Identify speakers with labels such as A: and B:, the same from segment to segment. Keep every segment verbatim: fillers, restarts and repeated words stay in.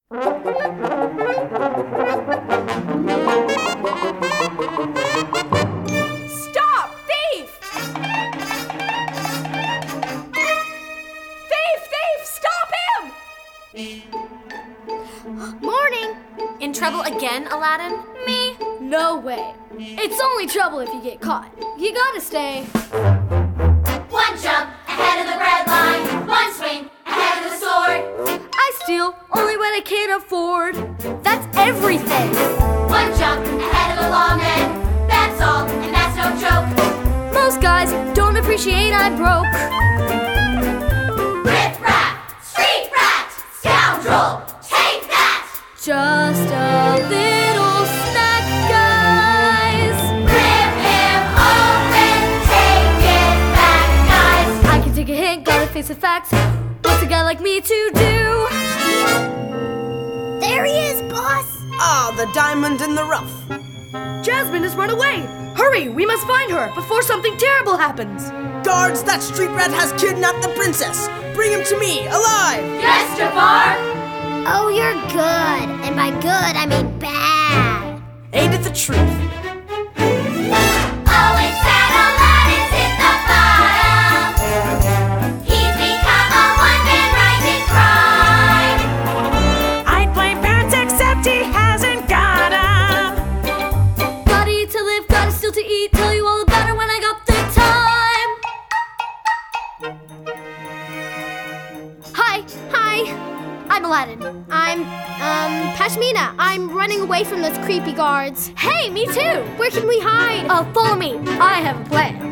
A: Stop! Thief! Thief! Thief! Stop him!
B: Morning!
C: In trouble again, Aladdin?
B: Me? No way. It's only trouble if you get caught. You gotta stay.
D: One jump ahead of the bread line, one swing ahead of the sword.
B: I steal only when I can't afford. That's everything.
D: One jump ahead of the lawman, that's all, and that's no joke.
B: Most guys don't appreciate I'm broke.
D: Rip-rap, street rat, scoundrel, take that!
B: Just a little snack, guys.
D: Rip him open, take it back, guys.
B: I can take a hint, gotta face the facts. What's a guy like me to do? There he is, boss.
E: Ah, the diamond in the rough.
A: Jasmine has run away! Hurry, we must find her before something terrible happens!
E: Guards, that street rat has kidnapped the princess. Bring him to me, alive.
D: Yes, Jafar!
B: Oh, you're good. And by good, I mean bad.
E: Ain't it the truth?
D: Oh, it's sad Aladdin's hit the bottom. He's become a one-man rising crime.
A: I'd blame parents except he hasn't got 'em.
B: Gotta eat to live, gotta steal to eat. Tell you all about it when I got the time. Hi, hi. I'm Aladdin. I'm, um, Pashmina. I'm running away from those creepy guards. Hey, me too. Where can we hide? Oh, follow me. I have a plan.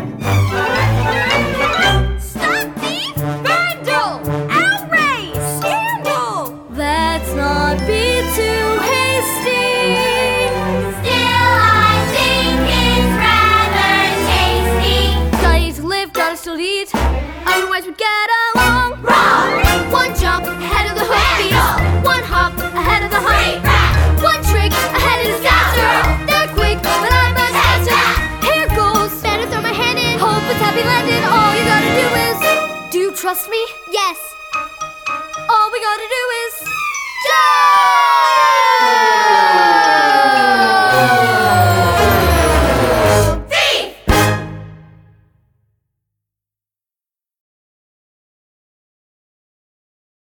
B: Stop thief! Vandal! Outrage! Scandal! Let's not be too hasty.
D: Still, I think it's rather tasty.
B: Gotta eat to live, gotta still eat. Otherwise we get along.
D: Wrong!
B: One jump ahead of the hoofbeat.
D: Vandal!
B: One hop ahead of the
D: Street
B: hump.
D: rat!
B: One trick ahead of the
D: Scoundrel!
B: scoundrel. They're quick, but I'm much
D: Take
B: faster. Here goes. Better throw my hand in. Hope it's happy landing. All you gotta do is. Do you trust me? Yes. All we gotta do is. Jump!